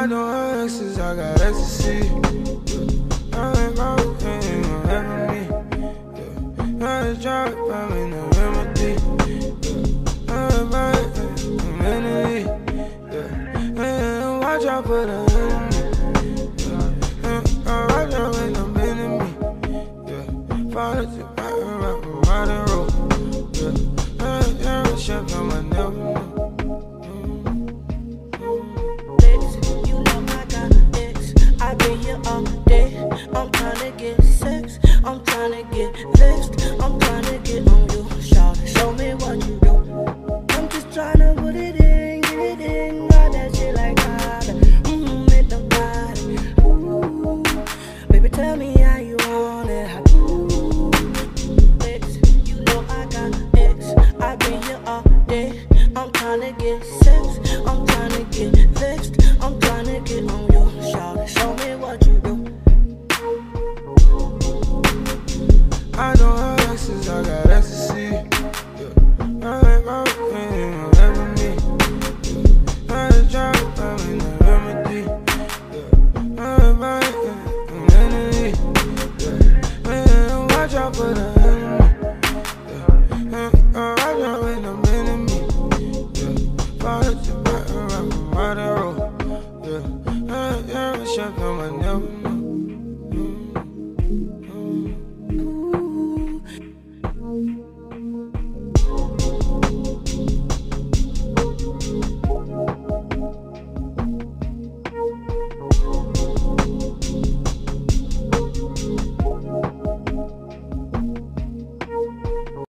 got no exes, I got ecstasy. I ain't gon' me. I just drop it, I'm in the remedy. I'm mentally. Watch out for the enemy. Watch out when I'm enemy. Fall into ride and roll. I'm chef on my never. You know I got X. I've been here all day. I'm tryna get sex. I'm tryna get vexed. I'm tryna get on you. Show me what you do. I'm just tryna put it in, get it in. Ride that shit like God. Make the body. Ooh. Baby, tell me